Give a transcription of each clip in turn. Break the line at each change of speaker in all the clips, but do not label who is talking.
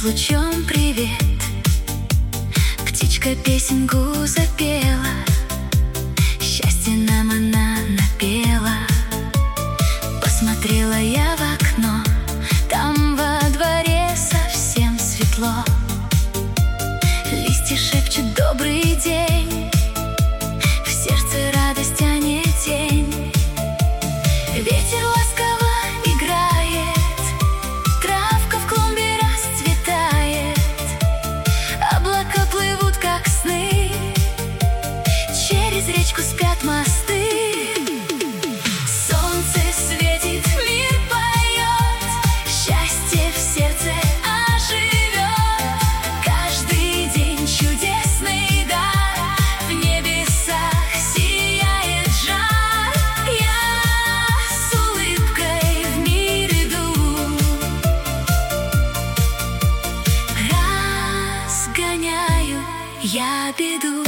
лучом привет. Птичка песенку запела, счастье нам она напела. Посмотрела я в окно, там во дворе совсем светло. Листья шепчут добрый день, в сердце радость, а не тень. Ветер ласково играет, травка в клумбе расцветает. Облака плывут, как сны, через речку спят мосты. Солнце светит, мир поет, счастье в сердце оживет. Каждый день чудесный дар, в небесах сияет жар. Я с улыбкой в мир иду, разгоняю я беду.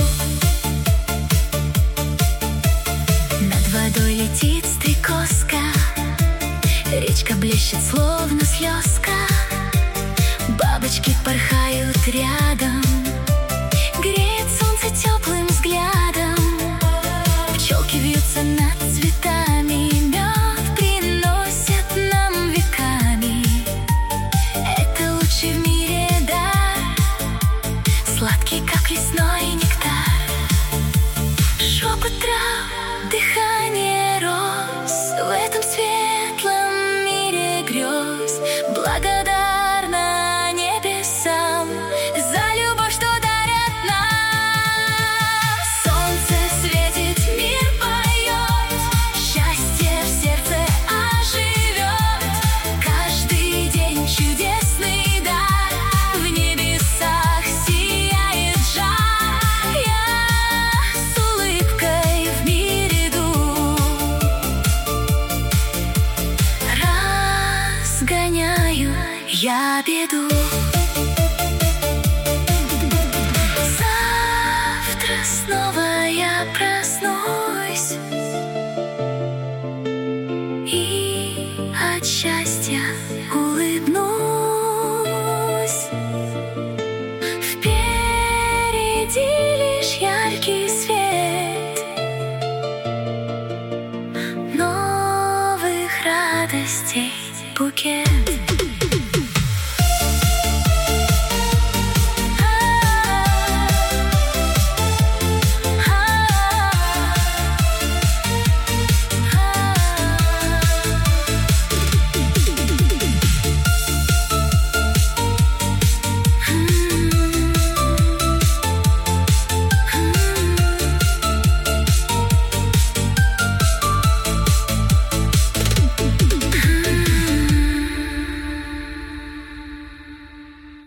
Над водой летит стрекозка, речка блещет, словно слезка. Бабочки порхают рядом, греет солнце теплым взглядом. Пчелки вьются над цветами, мед приносят нам веками. Это лучший в мире дар, сладкий, как лесной нектар. Шепот трав, дыхание роз, в этом светлом мире грез. Благодарна небесам за любовь, что дарят нам. Солнце светит, мир поет, счастье в сердце оживет. Каждый день чудесный дар, в небесах сияет жар. Я с улыбкой в мир иду, разгоняю я беду. Завтра снова я проснусь и от счастья улыбнусь. Впереди лишь яркий свет новых радостей букет.